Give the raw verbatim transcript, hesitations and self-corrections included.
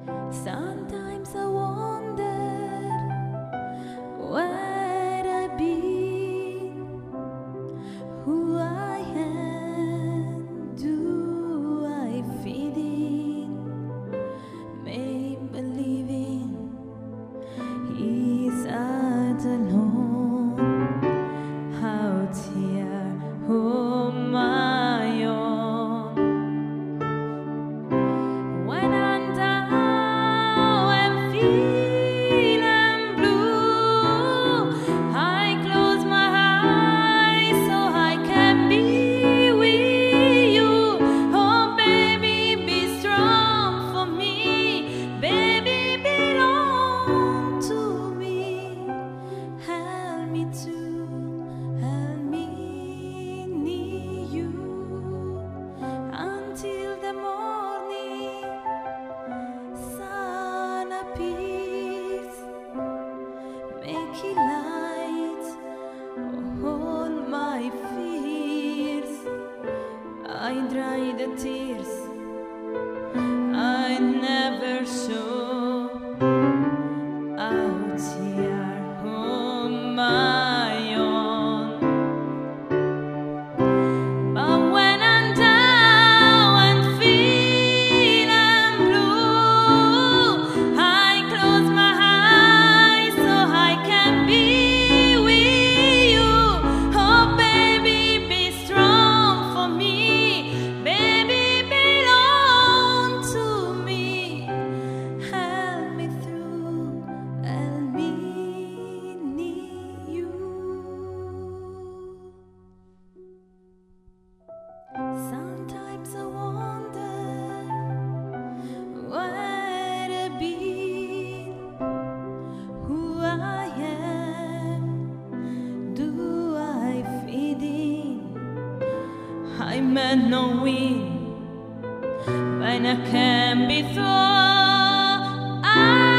Sometimes I wonder where I've been, who I am, do I fit in? Make believing he's out alone, out here on my own. When I'm down and feeling blue, I close my eyes so I can be with you. Oh baby, be strong for me, baby, belong to me. Help me to help me need you until the morning sun appears. Make it light all my fears. I dry the tears I never show out here on my own. But when I'm down and feeling blue, I close my eyes so I can be with you. Oh baby, be strong for me, baby, belong to me. Help me through, help me need you. Sometimes I wonder where I've been, who I am, do I fit in? I may not win, but I can be thrown.